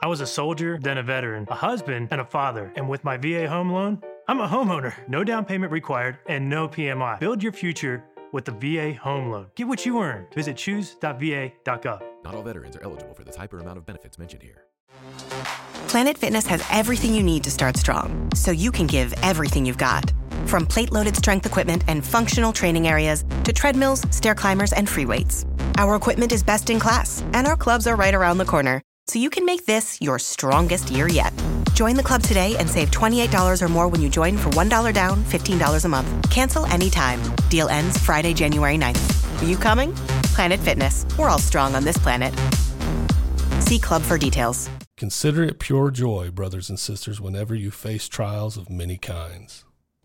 was a soldier, then a veteran, a husband, and a father. And with my VA home loan, I'm a homeowner. No down payment required and no PMI. Build your future with the VA home loan. Get what you earn. Visit choose.va.gov. Not all veterans are eligible for the type or amount of benefits mentioned here. Planet Fitness has everything you need to start strong, so you can give everything you've got. From plate-loaded strength equipment and functional training areas to treadmills, stair climbers, and free weights. Our equipment is best in class, and our clubs are right around the corner, so you can make this your strongest year yet. Join the club today and save $28 or more when you join for $1 down, $15 a month. Cancel anytime. Deal ends Friday, January 9th. Are you coming? Planet Fitness. We're all strong on this planet. See club for details. Consider it pure joy, brothers and sisters, whenever you face trials of many kinds.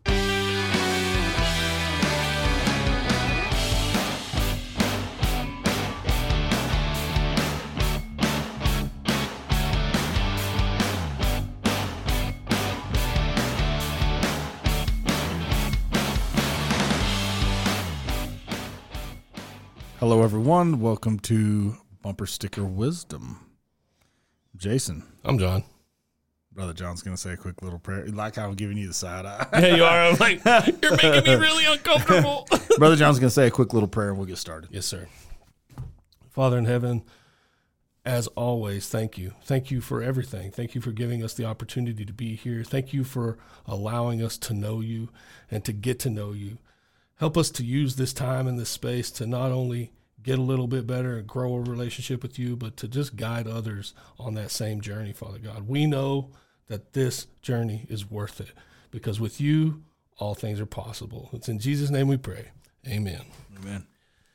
Hello, everyone. Welcome to Bumper Sticker Wisdom. Jason. I'm John. Brother John's going to say a quick little prayer. Like how I'm giving you the side eye. Yeah, you are. I'm like, you're making me really uncomfortable. Brother John's going to say a quick little prayer and we'll get started. Yes, sir. Father in heaven, as always, thank you. Thank you for everything. Thank you for giving us the opportunity to be here. Thank you for allowing us to know you and to get to know you. Help us to use this time and this space to not only get a little bit better and grow a relationship with you, but to just guide others on that same journey, Father God. We know that this journey is worth it because with you, all things are possible. It's in Jesus' name we pray. Amen. Amen.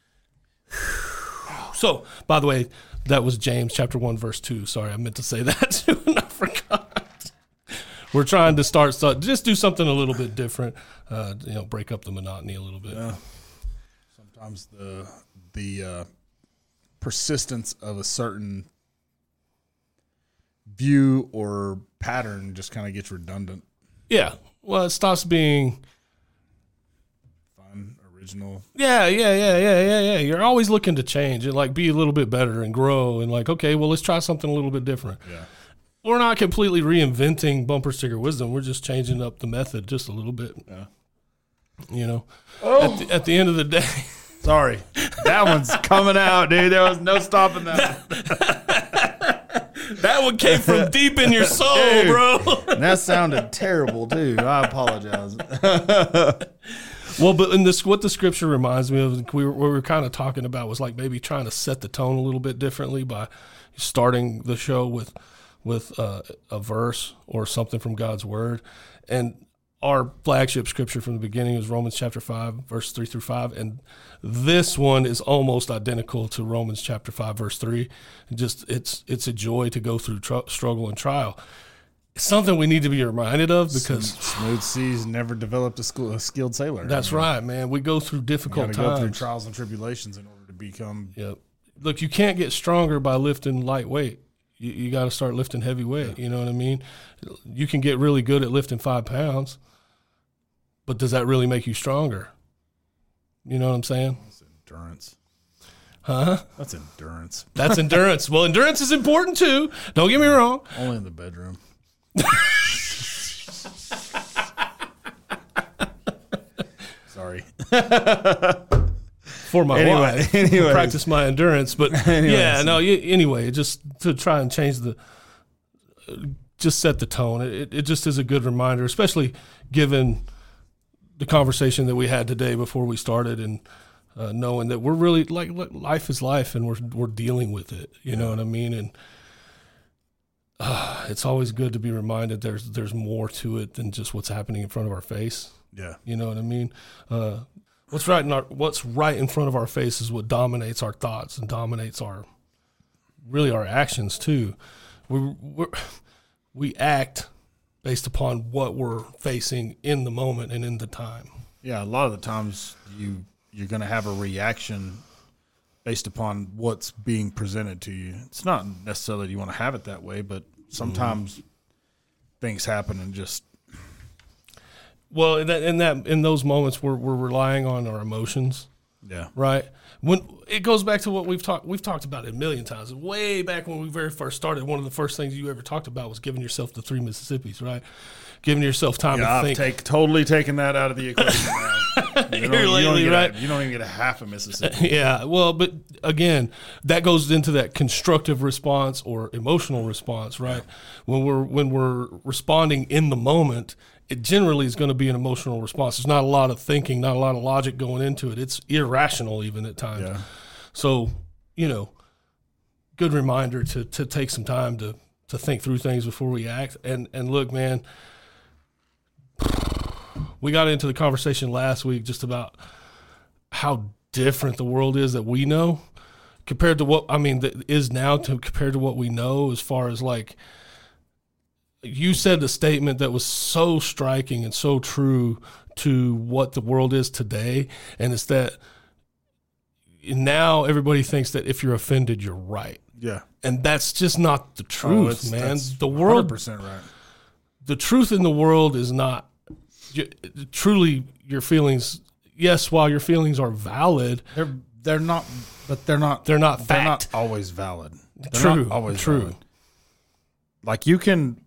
So, by the way, that was James chapter 1, verse 2. Sorry, I meant to say that too, and I forgot. We're trying to just do something a little bit different, break up the monotony a little bit. Yeah. Sometimes the persistence of a certain view or pattern just kind of gets redundant. Yeah. Well, it stops being fun, original. Yeah. You're always looking to change and like be a little bit better and grow and like, okay, well, let's try something a little bit different. Yeah. We're not completely reinventing Bumper Sticker Wisdom. We're just changing up the method just a little bit. Yeah. You know, oh. At the end of the day. Sorry. That one's coming out, dude. There was no stopping that. That one came from deep in your soul, dude, bro. That sounded terrible, too. I apologize. Well, but in this, what the scripture reminds me of, what we were kind of talking about was like maybe trying to set the tone a little bit differently by starting the show with a verse or something from God's word. And our flagship scripture from the beginning is Romans chapter 5, verse 3 through 5. And this one is almost identical to Romans chapter 5, verse 3. It's a joy to go through struggle and trial. It's something we need to be reminded of because smooth seas never developed a skilled sailor. That's right, man. We go through difficult times. Go through trials and tribulations in order to become. Yep. Look, you can't get stronger by lifting lightweight. You got to start lifting heavy weight. Yeah. You know what I mean? You can get really good at lifting 5 pounds, but does that really make you stronger? You know what I'm saying? That's endurance. Huh? That's endurance. That's endurance. Well, endurance is important too. Don't get me wrong. Only in the bedroom. Sorry. For my wife. Anyway. Practice my endurance. But anyway, just to try and change just set the tone. It just is a good reminder, especially given the conversation that we had today before we started and knowing that we're really like life is life and we're dealing with it. You know what I mean? And it's always good to be reminded there's more to it than just what's happening in front of our face. Yeah. You know what I mean? What's right in front of our face is what dominates our thoughts and dominates our actions too. We act based upon what we're facing in the moment and in the time. Yeah, a lot of the times you're going to have a reaction based upon what's being presented to you. It's not necessarily that you want to have it that way, but sometimes things happen and just. Well, in those moments, we're relying on our emotions Yeah. Right. When it goes back to what we've talked about it a million times. Way back when we very first started, one of the first things you ever talked about was giving yourself the 3 Mississippis, right? Giving yourself time to think. I've totally taken that out of the equation now. You don't even get a half a Mississippi. Yeah, well, but again, that goes into that constructive response or emotional response, right? When we're responding in the moment, it generally is going to be an emotional response. There's not a lot of thinking, not a lot of logic going into it. It's irrational even at times. Yeah. So, good reminder to take some time to think through things before we act. And look, man, we got into the conversation last week just about how different the world is that we know compared to that is now compared to what we know, as far as like, you said the statement that was so striking and so true to what the world is today. And it's that now everybody thinks that if you're offended, you're right. Yeah. And that's just not the truth, man. That's the world, 100% right. The truth in the world is not truly your feelings. Yes, while your feelings are valid, they're not fact. They're not always valid. They're not always valid. Like you can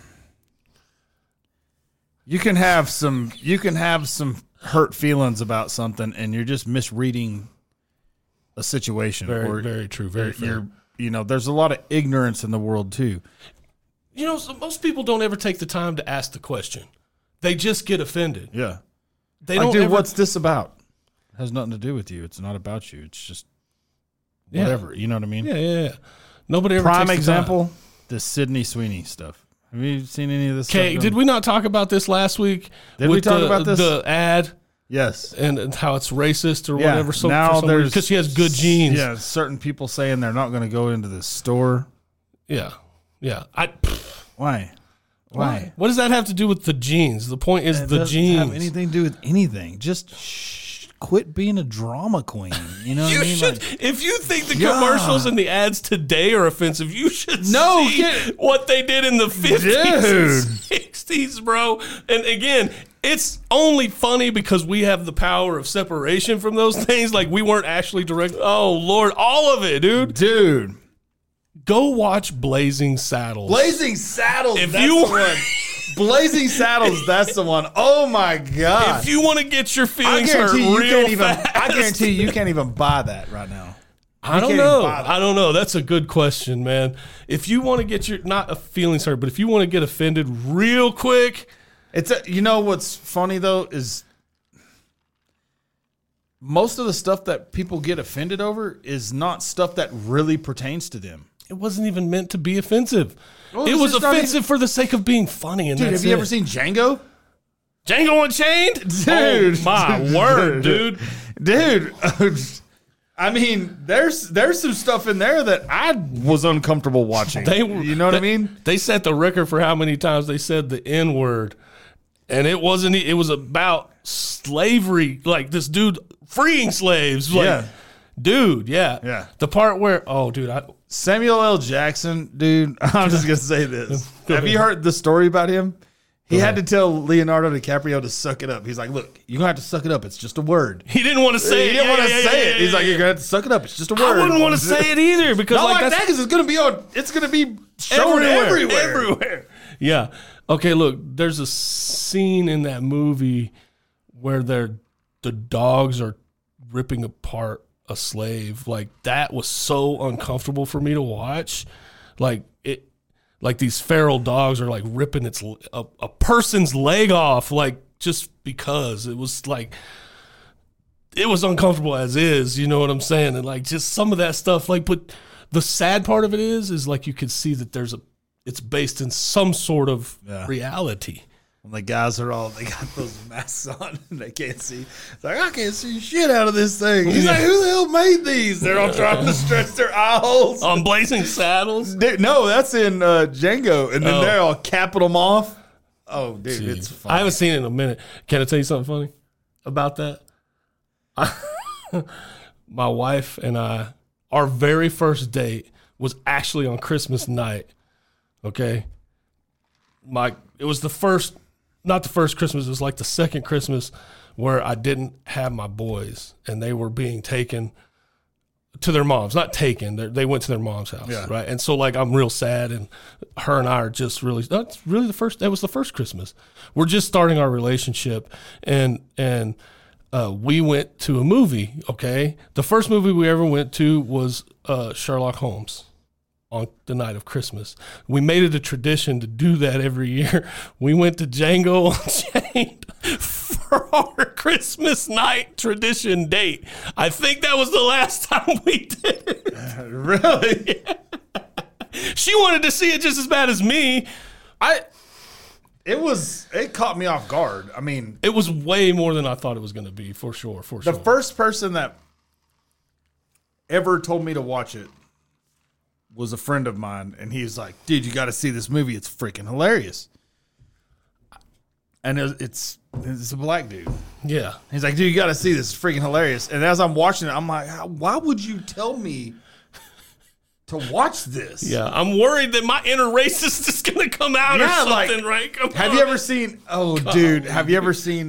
have some hurt feelings about something, and you're just misreading a situation. Very true. Very fair. There's a lot of ignorance in the world too. So most people don't ever take the time to ask the question. They just get offended. Yeah. They don't. Dude, what's this about? It has nothing to do with you. It's not about you. It's just whatever. You know what I mean? Yeah. Nobody ever. Prime takes example: the Sydney Sweeney stuff. Have you seen any of this? Okay, did we not talk about this last week? Did we talk about this? The ad? Yes. And how it's racist or whatever. So now there's because she has good genes. Yeah, certain people saying they're not going to go into the store. Yeah. Why? What does that have to do with the genes? The point is the genes. It doesn't have anything to do with anything. Just quit being a drama queen. You know what I mean? If you think the commercials and the ads today are offensive, you should see what they did in the 50s and 60s, bro. And again, it's only funny because we have the power of separation from those things. Like, we weren't actually direct. Oh, Lord, all of it, dude. Go watch Blazing Saddles. Blazing Saddles, that's the one. Blazing Saddles, that's the one. Oh, my God. If you want to get your feelings hurt real fast. I guarantee you can't even buy that right now. I don't know. That's a good question, man. If you want to get your, not feelings hurt, but if you want to get offended real quick. What's funny, though, is most of the stuff that people get offended over is not stuff that really pertains to them. It wasn't even meant to be offensive. It was offensive for the sake of being funny. And dude, have you ever seen Django? Django Unchained? Dude. Oh, my word, dude. Dude. I mean, there's some stuff in there that I was uncomfortable watching. You know what I mean? They set the record for how many times they said the N-word. And it was about slavery, like this dude freeing slaves. Like, dude, yeah. The part where, Samuel L. Jackson, dude, I'm just going to say this. Have you heard the story about him? He had to tell Leonardo DiCaprio to suck it up. He's like, look, you're going to have to suck it up. It's just a word. He didn't want to say it. He didn't want to say it. He's like, you're going to have to suck it up. It's just a word. I wouldn't want to say it either. Because because it's going to be shown everywhere. Yeah. Okay, look, there's a scene in that movie where the dogs are ripping apart a slave. Like, that was so uncomfortable for me to watch. Like these feral dogs are like ripping a person's leg off, like, just because it was like, it was uncomfortable as is, you know what I'm saying? And like, just some of that stuff, like, but the sad part of it is like, you could see that it's based in some sort of reality. When the guys they got those masks on and they can't see. It's like, I can't see shit out of this thing. He's like, who the hell made these? They're all trying to stretch their eye holes. On Blazing Saddles? No, that's in Django. And then they're all capping them off. Oh, dude, it's funny. I haven't seen it in a minute. Can I tell you something funny about that? My wife and I, our very first date was actually on Christmas night. Okay? It was not the first Christmas, it was like the second Christmas where I didn't have my boys and they were being taken to their moms, not taken. They went to their mom's house, right? And so like I'm real sad, and her and I are just really. That's really that was the first Christmas. We're just starting our relationship, and we went to a movie. Okay, the first movie we ever went to was Sherlock Holmes on the night of Christmas. We made it a tradition to do that every year. We went to Django Unchained for our Christmas night tradition date. I think that was the last time we did it. Really? Yeah. She wanted to see it just as bad as me. It caught me off guard. I mean, It was way more than I thought it was going to be, for sure. the first person that ever told me to watch it was a friend of mine, and he's like, dude, you got to see this movie. It's freaking hilarious. And it's a black dude. Yeah. He's like, dude, you got to see this. It's freaking hilarious. And as I'm watching it, I'm like, why would you tell me to watch this? Yeah, I'm worried that my inner racist is going to come out or something, right? Have you ever seen, have you ever seen,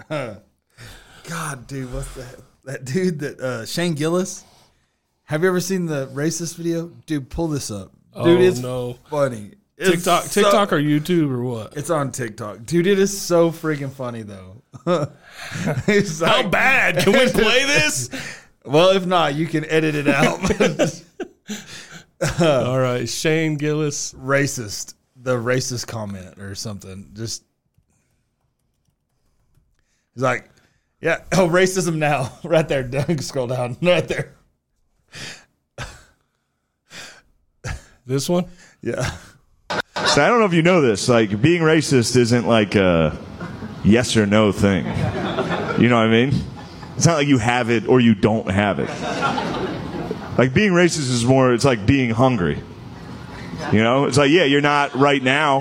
God, dude, what's that dude that, Shane Gillis? Have you ever seen the racist video? Dude, pull this up. Dude, it's funny. TikTok or YouTube or what? It's on TikTok. Dude, it is so freaking funny, though. It's like, How bad? Can we play this? Well, if not, you can edit it out. All right, Shane Gillis. Racist. The racist comment or something. Just, he's like, yeah, racism now. Right there. Scroll down. Right there. This one? Yeah. So I don't know if you know this. Like, being racist isn't like a yes or no thing. You know what I mean? It's not like you have it or you don't have it. Like, being racist is more, it's like being hungry. You know? It's like, yeah, you're not right now.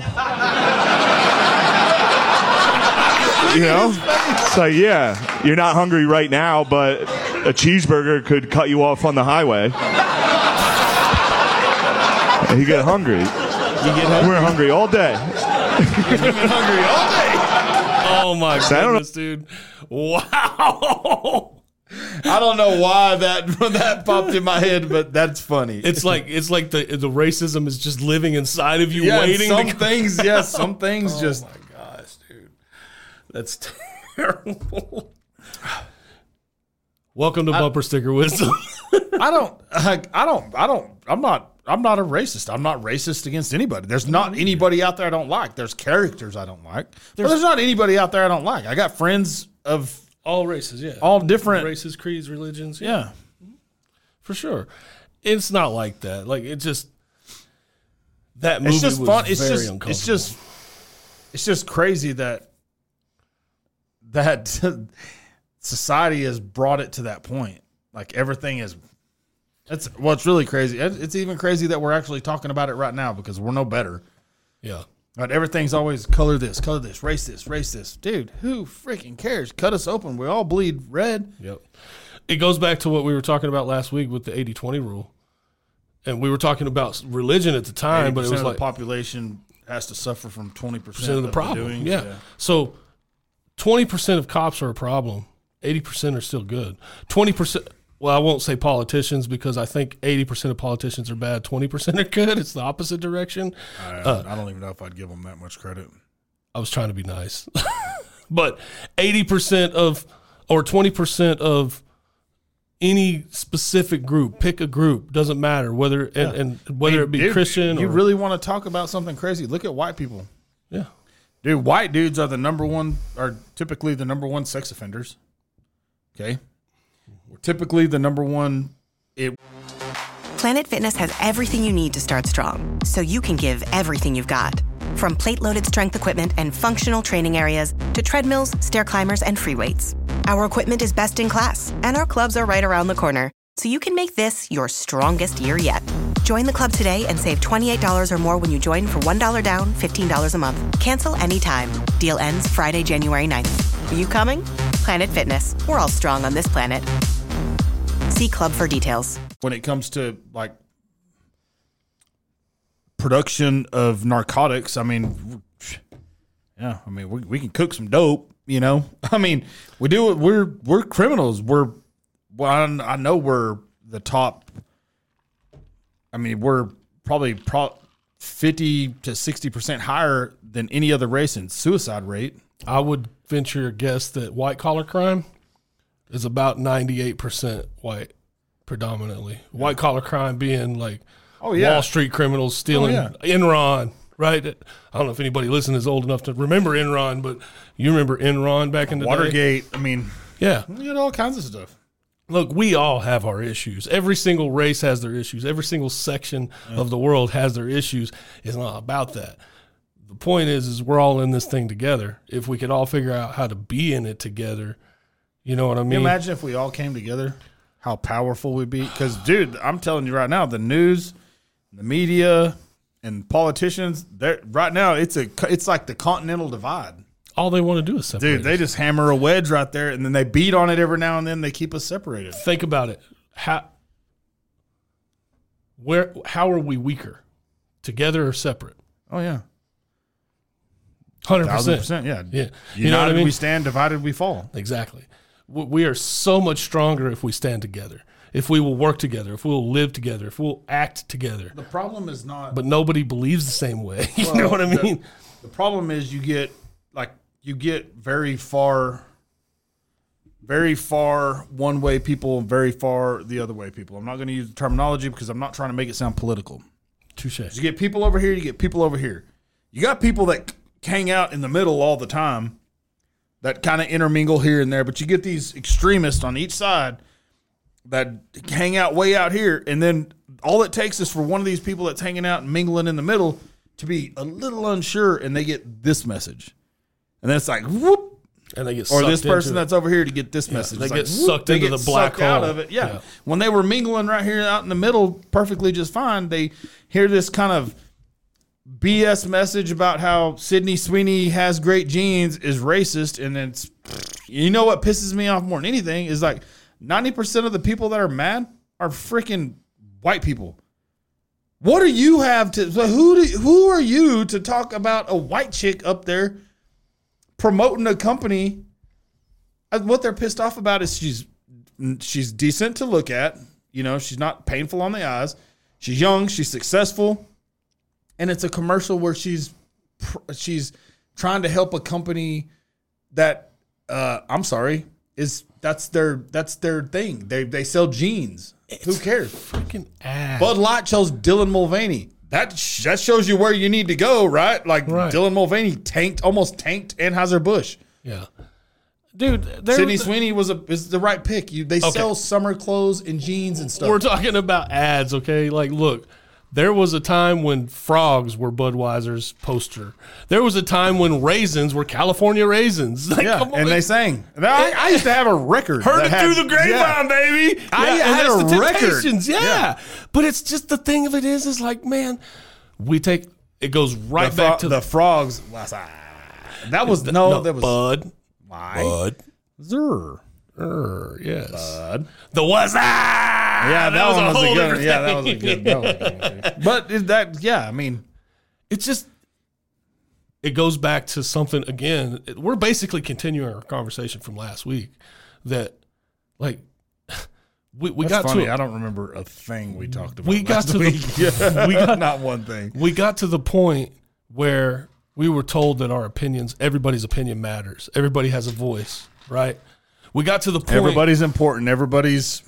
You know? It's like, yeah, you're not hungry right now, but a cheeseburger could cut you off on the highway. And you get hungry. We're hungry all day. You've been hungry all day. Oh my goodness, dude! Wow. I don't know why that popped in my head, but that's funny. It's like the racism is just living inside of you, waiting. Some things just. Oh my gosh, dude, that's terrible. Welcome to Bumper Sticker Wisdom. I'm not a racist. I'm not racist against anybody. There's not anybody out there I don't like. There's characters I don't like. But there's not anybody out there I don't like. I got friends of all races, yeah. All different races, creeds, religions. Yeah. For sure. It's not like that. Like, it just, that movie it's just was fun. very uncomfortable. It's just crazy that society has brought it to that point. Like, everything is. It's really crazy. It's even crazy that we're actually talking about it right now because we're no better. Yeah. Right, everything's always color this, race this. Dude, who freaking cares? Cut us open. We all bleed red. Yep. It goes back to what we were talking about last week with the 80-20 rule. And we were talking about religion at the time, but it was like the population has to suffer from 20% of the problem. Yeah. So 20% of cops are a problem. 80% are still good. 20%. Well, I won't say politicians because I think 80% of politicians are bad. 20% are good. It's the opposite direction. I don't even know if I'd give them that much credit. I was trying to be nice. But 80% of, or 20% of any specific group, pick a group, doesn't matter whether, and whether it be Christian or. You really want to talk about something crazy? Look at white people. Yeah. Dude, white dudes are typically the number one sex offenders. Okay. We're typically the number one. Planet Fitness has everything you need to start strong, so you can give everything you've got. From plate-loaded strength equipment and functional training areas to treadmills, stair climbers, and free weights. Our equipment is best in class, and our clubs are right around the corner, so you can make this your strongest year yet. Join the club today and save $28 or more when you join for $1 down, $15 a month. Cancel anytime. Deal ends Friday, January 9th. Are you coming? Planet Fitness. We're all strong on this planet. See club for details. When it comes to like production of narcotics, I mean, we can cook some dope. You know, I mean, we do it. We're criminals. I know we're the top. I mean, we're probably 50 to 60% higher than any other race in suicide rate. I would venture a guess that white collar crime is about 98% white, predominantly. White collar crime being like Wall Street criminals stealing Enron, right? I don't know if anybody listening is old enough to remember Enron, but you remember Enron back in the day? Watergate. I mean, yeah. We had all kinds of stuff. Look, we all have our issues. Every single race has their issues. Every single section of the world has their issues. It's not about that. The point is we're all in this thing together. If we could all figure out how to be in it together, you know what I mean? Can you imagine if we all came together, how powerful we'd be? Because, dude, I'm telling you right now, the news, the media, and politicians, right now, it's like the continental divide. All they want to do is separate. Dude, they just hammer a wedge right there, and then they beat on it every now and then. They keep us separated. Think about it. How are we weaker? Together or separate? Oh, yeah. 100%. 1,000%, yeah. Yeah. You know what I mean? We stand, divided we fall. Exactly. We are so much stronger if we stand together, if we will work together, if we will live together, if we'll act together. The problem is not... But nobody believes the same way. You know what I mean? The problem is you get very far one way people and very far the other way people. I'm not going to use the terminology because I'm not trying to make it sound political. Touche. You get people over here, you get people over here. You got people that hang out in the middle all the time that kind of intermingle here and there, but you get these extremists on each side that hang out way out here, and then all it takes is for one of these people that's hanging out and mingling in the middle to be a little unsure, and they get this message. And then it's like, whoop. And they get or this person that's over here to get this message. They it's get sucked into the black hole. Out of it. Yeah. When they were mingling right here out in the middle perfectly just fine, they hear this kind of BS message about how Sydney Sweeney has great genes is racist. And it's, you know what pisses me off more than anything is like 90% of the people that are mad are freaking white people. What do you have to, who are you to talk about a white chick up there promoting a company? What they're pissed off about is she's decent to look at. You know, she's not painful on the eyes. She's young. She's successful. And it's a commercial where she's trying to help a company that, I'm sorry, that's their thing. They sell jeans. Who cares? Freaking ass. Bud Light chose Dylan Mulvaney. That shows you where you need to go, right? Like Dylan Mulvaney almost tanked Anheuser-Busch. Yeah. Dude, Sydney Sweeney is the right pick. They sell summer clothes and jeans and stuff. We're talking about ads, okay? Like, look, there was a time when frogs were Budweiser's poster. There was a time when raisins were California raisins. Like, yeah, and they sang. I used to have a record. Heard it through the grapevine, baby. I had a record. Yeah. But it's just the thing of it is like, man, it goes right back to the frogs. That was Bud. Why? Bud. Zer. Yes. Bud. The was Yeah, that was a good one. Yeah, that was a good. But I mean, it's just, it goes back to something again. We're basically continuing our conversation from last week that, like, we got funny. to. I don't remember a thing we talked about. We got to the not one thing. We got to the point where we were told that everybody's opinion matters. Everybody has a voice, right? We got to the point. Everybody's important. Everybody's.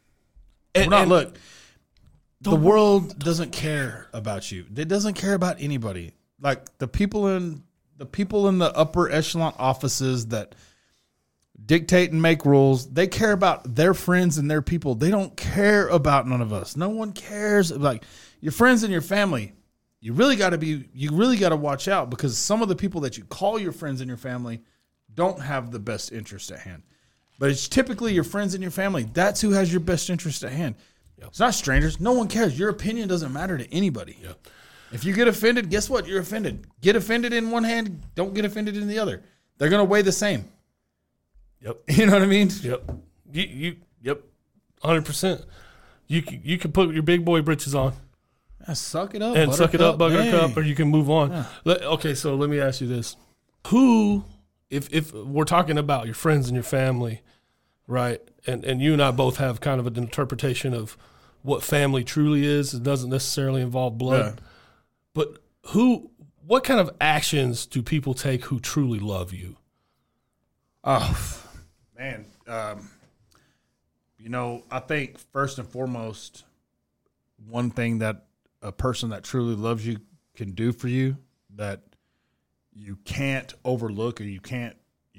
Look, the world doesn't care about you. It doesn't care about anybody. Like the people in the upper echelon offices that dictate and make rules, they care about their friends and their people. They don't care about none of us. No one cares. Like your friends and your family, you really got to watch out because some of the people that you call your friends and your family don't have the best interest at hand. But it's typically your friends and your family. That's who has your best interest at hand. Yep. It's not strangers. No one cares. Your opinion doesn't matter to anybody. Yep. If you get offended, guess what? You're offended. Get offended in one hand. Don't get offended in the other. They're going to weigh the same. Yep. You know what I mean? Yep. Yep. 100%. You can put your big boy britches on. Suck it up. And suck it up, buttercup, or you can move on. Yeah. Okay, so let me ask you this. Who if we're talking about your friends and your family, right? And you and I both have kind of an interpretation of what family truly is. It doesn't necessarily involve blood. Yeah. But what kind of actions do people take who truly love you? Oh, man. I think first and foremost, one thing that a person that truly loves you can do for you that you can't overlook or you can't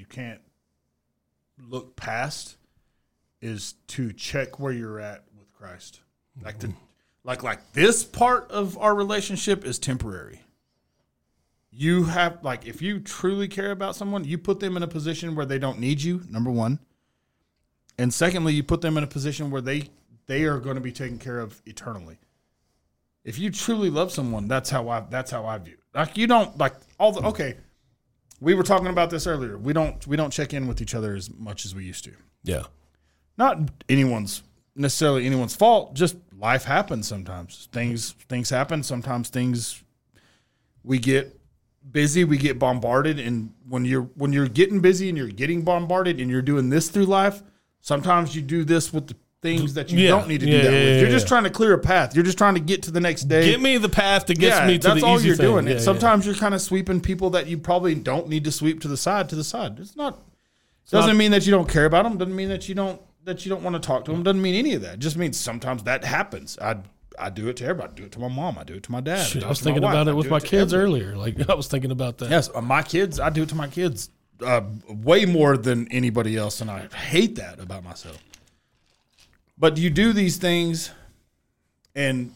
look past is to check where you're at with Christ. Like this part of our relationship is temporary. You have, if you truly care about someone, you put them in a position where they don't need you, number one. And secondly, you put them in a position where they are going to be taken care of eternally. If you truly love someone, that's how I view it. You don't we were talking about this earlier. We don't check in with each other as much as we used to. Yeah. Not necessarily anyone's fault, just life happens sometimes. Things happen. Sometimes we get busy, we get bombarded, and when you're getting busy and you're getting bombarded and you're doing this through life, sometimes you do this with the things that you don't need to do that with. You're just trying to clear a path. You're just trying to get to the next day. Get me the path that gets me to the easy thing. That's all you're doing. And sometimes you're kind of sweeping people that you probably don't need to sweep to the side. It's not. Doesn't mean that you don't care about them. Doesn't mean that you don't want to talk to them. Doesn't mean any of that. It just means sometimes that happens. I do it to everybody. I do it to my mom. I do it to my dad. I was thinking about it with my kids earlier. I was thinking about that. Yes, my kids. I do it to my kids way more than anybody else, and I hate that about myself. But you do these things, and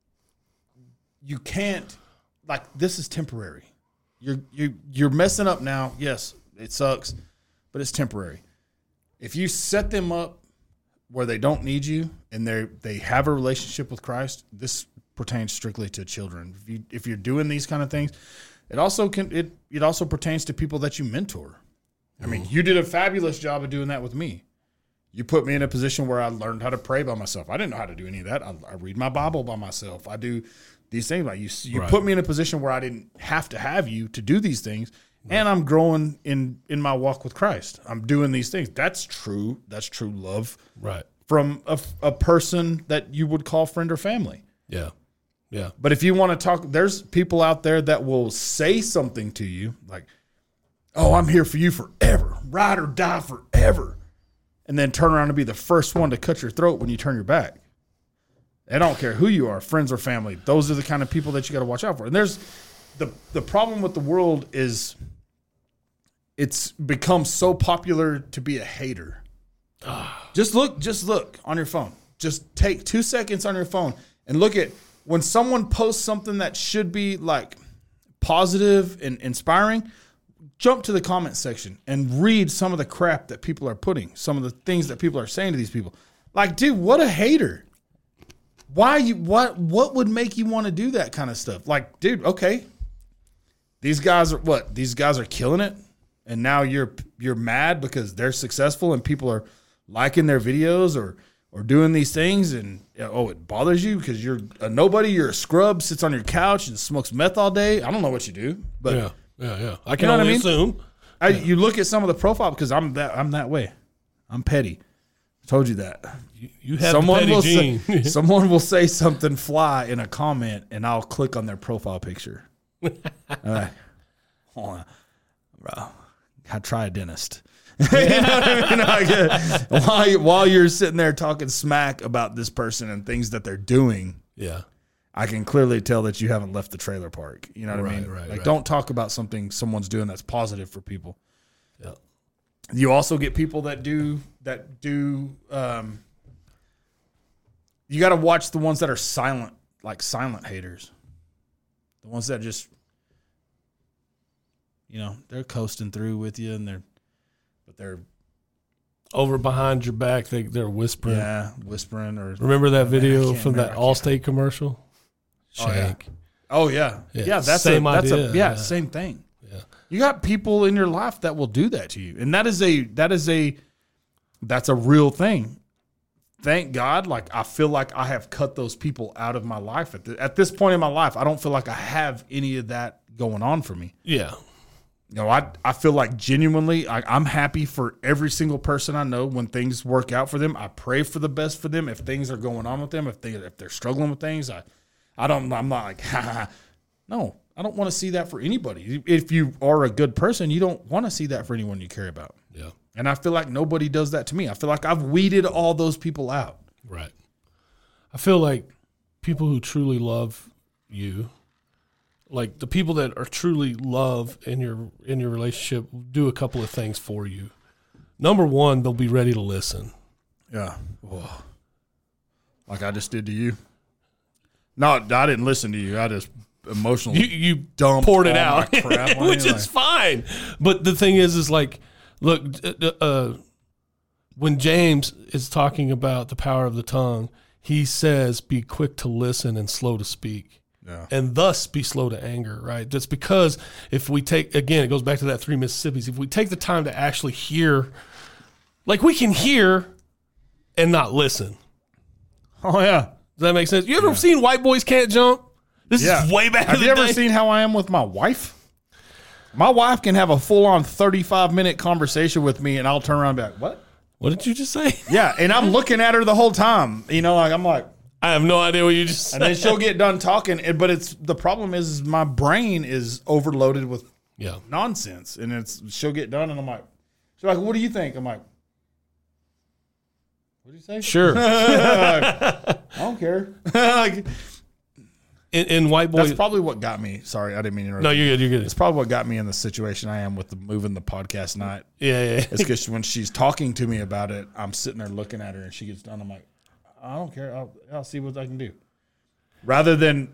you can't. This is temporary. You're messing up now. Yes, it sucks, but it's temporary. If you set them up where they don't need you and they have a relationship with Christ, this pertains strictly to children. If you're doing these kind of things, it also pertains to people that you mentor. I mean, you did a fabulous job of doing that with me. You put me in a position where I learned how to pray by myself. I didn't know how to do any of that. I read my Bible by myself. I do these things. You put me in a position where I didn't have to have you to do these things. And I'm growing in my walk with Christ. I'm doing these things. That's true. That's true love. Right. From a person that you would call friend or family. Yeah. Yeah. But if you want to talk, there's people out there that will say something to you like, oh, I'm here for you forever. Ride or die forever. And then turn around and be the first one to cut your throat when you turn your back. They don't care who you are, friends or family. Those are the kind of people that you got to watch out for. And there's the problem with the world is it's become so popular to be a hater. Just look on your phone. Just take 2 seconds on your phone and look at when someone posts something that should be positive and inspiring, jump to the comment section and read some of the crap that people are putting, some of the things that people are saying to these people. Dude, what a hater. What would make you want to do that kind of stuff? Dude, okay. These guys are what? These guys are killing it. And now you're mad because they're successful and people are liking their videos or doing these things, and it bothers you because you're a nobody, you're a scrub, sits on your couch and smokes meth all day. I don't know what you do, but yeah. I can only assume. You look at some of the profile because I'm that way. I'm petty. I told you that. You have the petty gene. Someone will say something fly in a comment, and I'll click on their profile picture. Hold on, bro. I try a dentist. You know what I mean? While you're sitting there talking smack about this person and things that they're doing, yeah, I can clearly tell that you haven't left the trailer park. You know what I mean? Right. Don't talk about something someone's doing that's positive for people. Yeah. You also get people that do. You got to watch the ones that are silent, silent haters. The ones that just, they're coasting through with you, and they're over behind your back. They're whispering. Yeah, whispering. Or remember that video from that Allstate commercial? Shank. Oh yeah. That's same idea. Same thing. Yeah. You got people in your life that will do that to you, and that's a real thing. Thank God. I feel like I have cut those people out of my life at this point in my life. I don't feel like I have any of that going on for me. Yeah. I feel like genuinely I'm happy for every single person I know when things work out for them. I pray for the best for them. If things are going on with them, if they're struggling with things, I'm not like, no, I don't want to see that for anybody. If you are a good person, you don't want to see that for anyone you care about. Yeah. And I feel like nobody does that to me. I feel like I've weeded all those people out. Right. I feel like people who truly love you, like the people that are truly love in your relationship, will do a couple of things for you. Number one, they'll be ready to listen. Yeah. Whoa. Like I just did to you. No, I didn't listen to you. I just emotionally You dumped poured it all out, my crap on which you, is fine. But the thing is like, look, when James is talking about the power of the tongue, he says, be quick to listen and slow to speak. Yeah. And thus be slow to anger, right? That's because if we take, again, it goes back to that 3 Mississippis. If we take the time to actually hear, like we can hear and not listen. Oh, yeah. Does that make sense? You ever seen White Boys Can't Jump? This is way back in Have the you ever day. seen how I am with my wife? My wife can have a full-on 35-minute conversation with me, and I'll turn around and be like, what? What did you just say? Yeah, and I'm looking at her the whole time. You know, like I'm like, I have no idea what you just said. and then she'll get done talking. But the problem is my brain is overloaded with Yeah. nonsense, and she'll get done, and I'm like, she's like, what do you think? I'm like, what did you say? Sure. Like, I don't care. Like, in White Boys. that's probably what got me. Sorry, I didn't mean to interrupt. No, you're good. You're good. It's probably what got me in the situation I am with moving the podcast night. Yeah. It's because when she's talking to me about it, I'm sitting there looking at her, and she gets done. I'm like, I don't care. I'll see what I can do. Rather than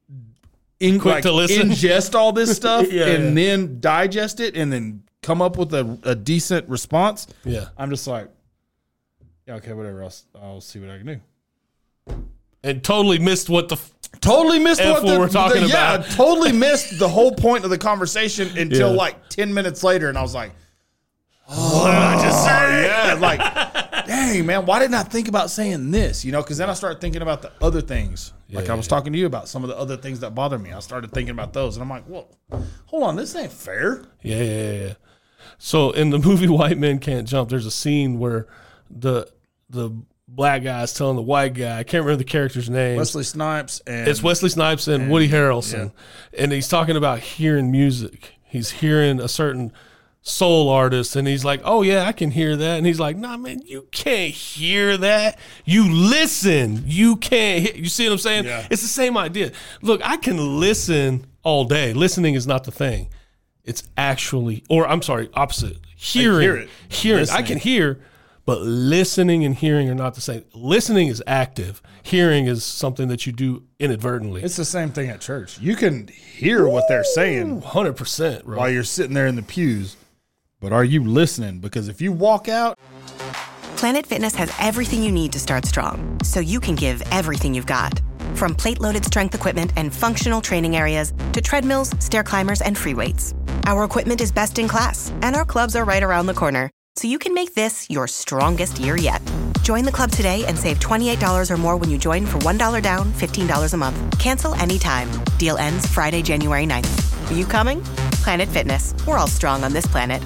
Quick to listen. ingest all this stuff Yeah, and then digest it and then come up with a decent response. Yeah. I'm just like, yeah, okay, whatever. I'll see what I can do. And totally missed what the Totally missed F what we're talking about. Yeah, totally missed the whole point of the conversation until Yeah. like 10 minutes later, and I was like, "Oh, what did I just say?" Yeah, like, dang man, why didn't I think about saying this? You know, because then I started thinking about the other things. Like I was talking to you about some of the other things that bother me. I started thinking about those, and I'm like, "Well, hold on, this ain't fair." Yeah. So in the movie White Men Can't Jump, there's a scene where the black guy is telling the white guy, I can't remember the character's name. Wesley Snipes and It's Wesley Snipes and Woody Harrelson. And he's talking about hearing music. He's hearing a certain soul artist, and he's like, oh, yeah, I can hear that. And he's like, nah, man, you can't hear that. You listen. You can't hear. You see what I'm saying? Yeah. It's the same idea. Look, I can listen all day. Listening is not the thing. It's actually, or I'm sorry, opposite. Hearing. hear it. Hearing. I Listening. can hear, but listening and hearing are not the same. Listening is active. Hearing is something that you do inadvertently. it's the same thing at church. You can hear what they're saying 100%, bro. while you're sitting there in the pews, but are you listening? Because if you walk out, Planet Fitness has everything you need to start strong, so you can give everything you've got. From plate-loaded strength equipment and functional training areas to treadmills, stair climbers, and free weights. Our equipment is best in class, and our clubs are right around the corner, so you can make this your strongest year yet. Join the club today and save $28 or more when you join for $1 down, $15 a month. Cancel anytime. Deal ends Friday, January 9th. Are you coming? Planet Fitness. We're all strong on this planet.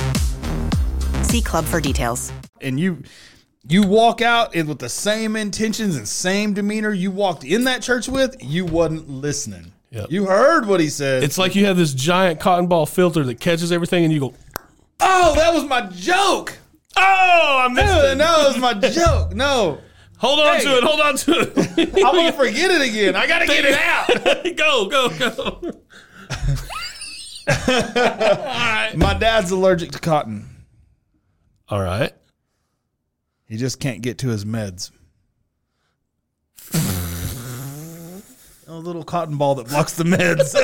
See club for details. and you walk out and with the same intentions and same demeanor you walked in that church with, you wasn't listening. Yep. You heard what he said. It's like you have this giant cotton ball filter that catches everything, and you go, oh, that was my joke. oh, I missed No, it. that was my joke. No. Hold on Hey. to it. Hold on to it. I'm going to forget it again. I got to get it out. Go. My dad's allergic to cotton. All right. He just can't get to his meds. A little cotton ball that blocks the meds.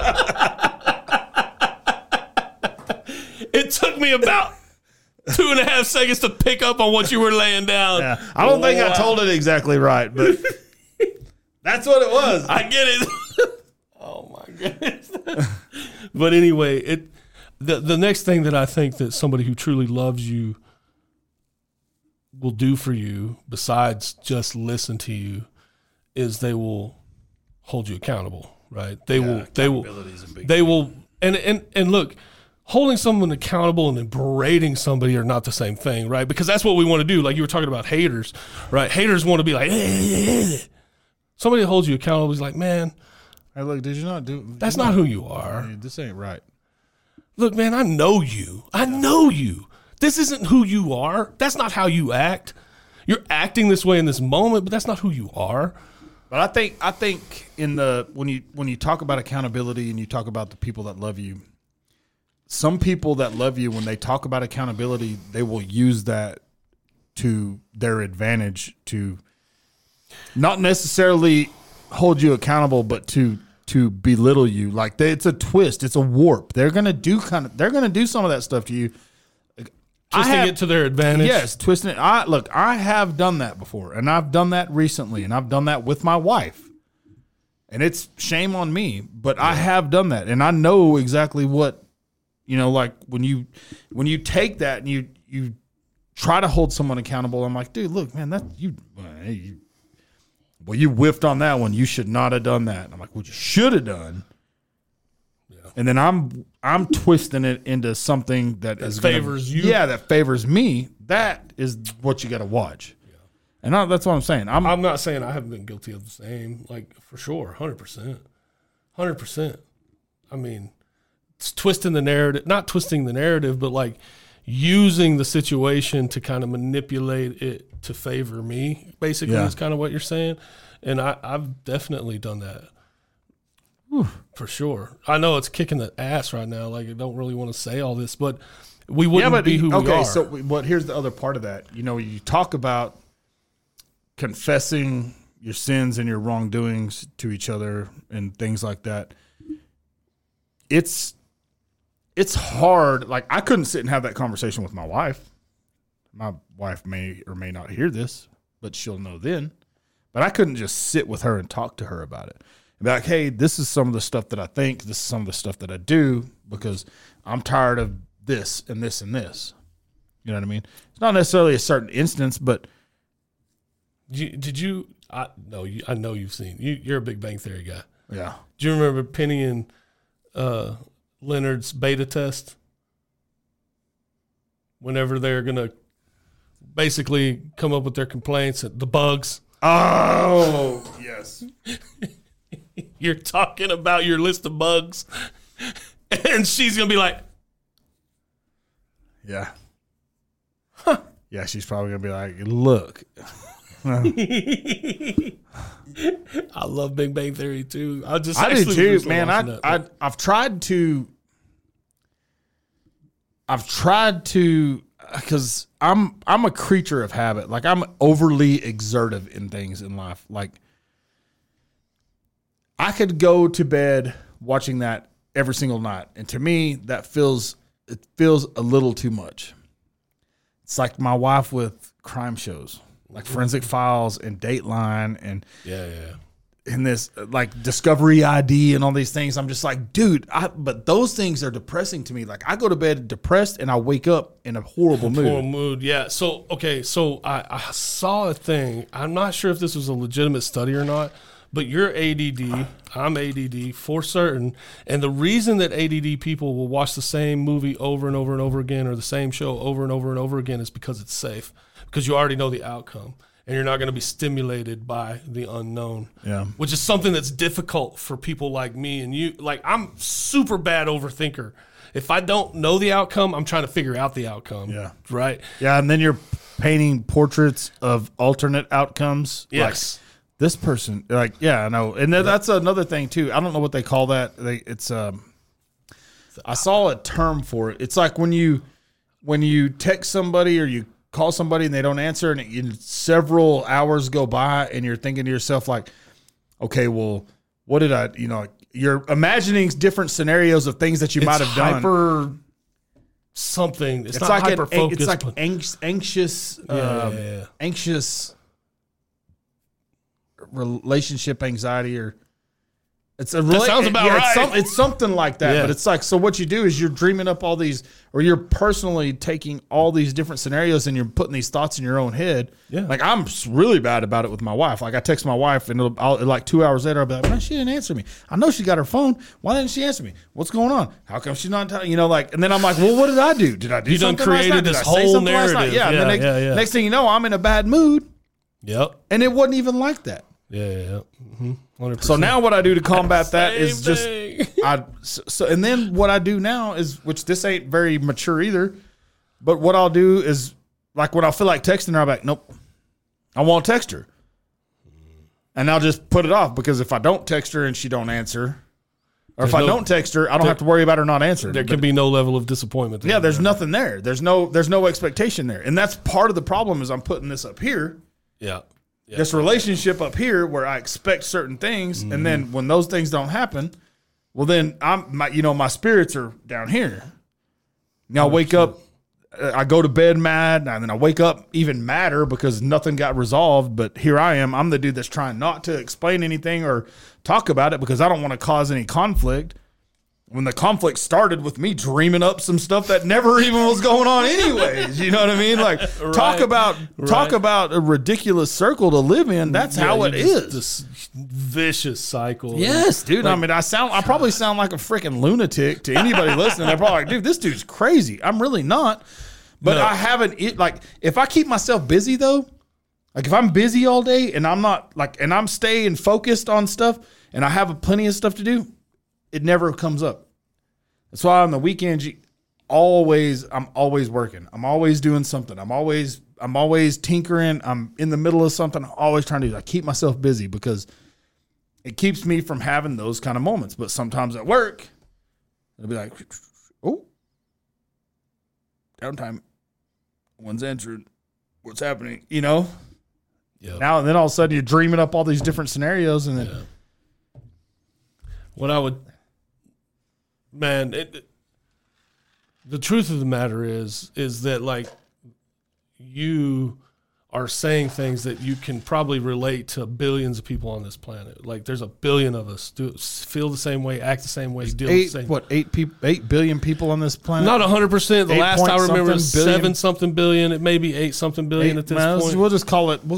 It took me about 2.5 seconds to pick up on what you were laying down. Yeah. I don't think I told it exactly right, but that's what it was. I get it. Oh my goodness. But anyway, the next thing that I think that somebody who truly loves you will do for you, besides just listen to you, is they will hold you accountable, right? They will, and look, holding someone accountable and then berating somebody are not the same thing, right? Because that's what we want to do. Like you were talking about haters, right? Haters want to be like, somebody that holds you accountable is like, man, Hey, look, did you not do? that's not who you are. Hey, this ain't right. Look, man, I know you. I know you. This isn't who you are. That's not how you act. You're acting this way in this moment, but that's not who you are. But I think in the when you talk about accountability and you talk about the people that love you, some people that love you, when they talk about accountability, they will use that to their advantage to not necessarily hold you accountable, but to belittle you. Like it's a twist, it's a warp. They're gonna do some of that stuff to you. Twisting it to their advantage. Yes, twisting it. I have done that before, and I've done that recently, and I've done that with my wife. And it's shame on me, but I have done that, and I know exactly what, like when you take that and you try to hold someone accountable. I'm like, dude, look, man, you whiffed on that one. You should not have done that. And I'm like, what you should have done. And then I'm twisting it into something that favors you. Yeah, that favors me. That is what you got to watch. Yeah. And that's what I'm saying. I'm not saying I haven't been guilty of the same, like for sure, 100%. 100%. I mean, it's twisting the narrative, not twisting the narrative, but like using the situation to kind of manipulate it to favor me, basically, is kind of what you're saying. And I've definitely done that. For sure. I know it's kicking the ass right now. Like, I don't really want to say all this, but we wouldn't be who we are. Okay, but here's the other part of that. You talk about confessing your sins and your wrongdoings to each other and things like that. It's hard. Like, I couldn't sit and have that conversation with my wife. My wife may or may not hear this, but she'll know then. But I couldn't just sit with her and talk to her about it. And be like, hey, this is some of the stuff that I think. This is some of the stuff that I do because I'm tired of this and this and this. You know what I mean? It's not necessarily a certain instance, but I know you've seen. You're a Big Bang Theory guy. Yeah. Do you remember Penny and Leonard's beta test? Whenever they're gonna basically come up with their complaints, the bugs. Oh yes. You're talking about your list of bugs, and she's going to be like, yeah. Huh. Yeah, she's probably going to be like, look. I love Big Bang Theory, too. I do, too, man. I've tried to, because I'm a creature of habit. Like, I'm overly exertive in things in life. Like, I could go to bed watching that every single night. And to me, it feels a little too much. It's like my wife with crime shows, like Forensic Files and Dateline and and this like Discovery ID and all these things. I'm just like, dude, but those things are depressing to me. Like, I go to bed depressed and I wake up in a horrible mood. Horrible mood, yeah. So I saw a thing. I'm not sure if this was a legitimate study or not, but you're ADD, I'm ADD for certain. And the reason that ADD people will watch the same movie over and over and over again, or the same show over and over and over again, is because it's safe, because you already know the outcome and you're not going to be stimulated by the unknown. Yeah. Which is something that's difficult for people like me and you. Like, I'm super bad overthinker. If I don't know the outcome, I'm trying to figure out the outcome. Yeah. Right? Yeah, and then you're painting portraits of alternate outcomes. Yes. Like, this person, like, yeah, I know. And that's another thing, too. I don't know what they call that. I saw a term for it. It's like when you text somebody or you call somebody and they don't answer, and several hours go by and you're thinking to yourself, like, okay, well, what did I, you're imagining different scenarios of things that you might have done. Hyper something. It's not like hyper focused. It's like anxious, anxious relationship anxiety, or That sounds about right. It's something like that. Yeah. But it's like, so what you do is you're dreaming up all these, or you're personally taking all these different scenarios and you're putting these thoughts in your own head. Yeah. Like I'm really bad about it with my wife. Like I text my wife and like 2 hours later, I'll be like, man, she didn't answer me. I know she got her phone. Why didn't she answer me? What's going on? How come she's not telling, like, and then I'm like, well, what did I do? Did I do You done something last night? created Did this I say whole something last night? narrative. Yeah. And Yeah, the next thing you know, I'm in a bad mood. Yep. And it wasn't even like that. Yeah. 100%. So now what I do to combat that is just thing. and then what I do now is, which this ain't very mature either, but what I'll do is, like, when I feel like texting her, I'll be like, nope, I won't text her. And I'll just put it off, because if I don't text her and she don't answer, or if I don't text her, I don't have to worry about her not answering. There can be no level of disappointment. Yeah, there's nothing there. There's no expectation there. And that's part of the problem, is I'm putting this up here. Yeah. This relationship up here where I expect certain things, and then when those things don't happen, well, then my spirits are down here. Now I wake up, I go to bed mad, and then I wake up even madder because nothing got resolved. But here I am. I'm the dude that's trying not to explain anything or talk about it because I don't want to cause any conflict. When the conflict started with me dreaming up some stuff that never even was going on anyways, you know what I mean? Like, talk about a ridiculous circle to live in. That's how it is. This vicious cycle. Yes, dude. I mean, I probably sound like a freaking lunatic to anybody listening. They're probably like, dude, this dude's crazy. I'm really not. But I haven't, like, if I keep myself busy though, like if I'm busy all day and I'm not like, and I'm staying focused on stuff and I have plenty of stuff to do, it never comes up. That's why on the weekends, I'm always working. I'm always doing something. I'm always tinkering. I'm in the middle of something. I'm always trying to do. I keep myself busy because it keeps me from having those kind of moments. But sometimes at work, it'll be like, oh, downtime. One's answered. What's happening? Now and then all of a sudden you're dreaming up all these different scenarios, and then what I would. Man, the truth of the matter is that, like, you are saying things that you can probably relate to billions of people on this planet. Like, there's a billion of us feel the same way, act the same way, deal the same. 8 billion people on this planet? Not 100%. The last I remember is billion. 7-something billion. It may be 8-something billion at this point. We'll just call it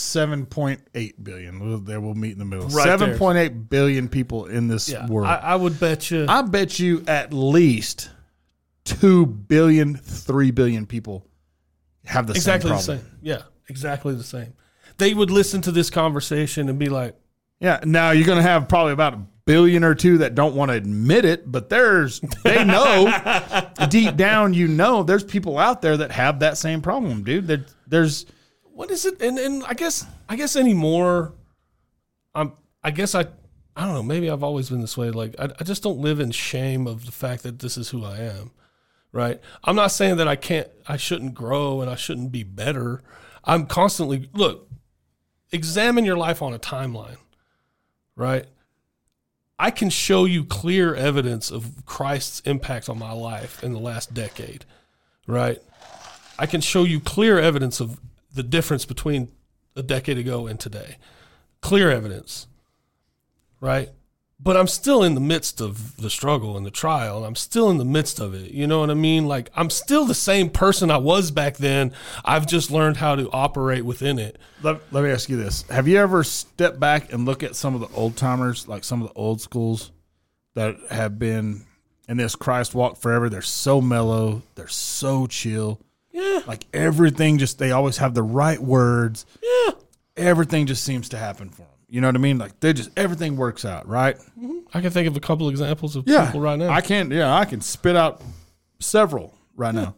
7.8 billion. We'll meet in the middle. Right 7.8 billion people in this world. I would bet you. I bet you at least 2 billion, 3 billion people have the same problem. Exactly the same. Yeah, exactly the same. They would listen to this conversation and be like, yeah, now you're going to have probably about 1 billion or 2 that don't want to admit it, but they know deep down, there's people out there that have that same problem, dude. There's what is it? And I guess anymore, I don't know, maybe I've always been this way. Like, I just don't live in shame of the fact that this is who I am. Right. I'm not saying that I shouldn't grow and I shouldn't be better. I'm constantly, examine your life on a timeline, right? I can show you clear evidence of Christ's impact on my life in the last decade, right? I can show you clear evidence of the difference between a decade ago and today. Clear evidence, right? But I'm still in the midst of the struggle and the trial, and I'm still in the midst of it. You know what I mean? Like, I'm still the same person I was back then. I've just learned how to operate within it. Let me ask you this. Have you ever stepped back and look at some of the old timers, like some of the old schools that have been in this Christ walk forever? They're so mellow. They're so chill. Yeah. Like everything they always have the right words. Yeah. Everything just seems to happen for them. You know what I mean? Like everything works out, right? Mm-hmm. I can think of a couple of examples of people right now. I can spit out several right now.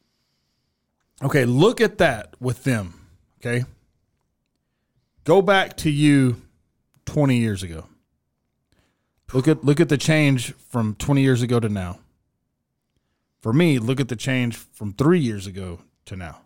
Okay, look at that with them. Okay. Go back to you 20 years ago. Look at the change from 20 years ago to now. For me, look at the change from 3 years ago to now.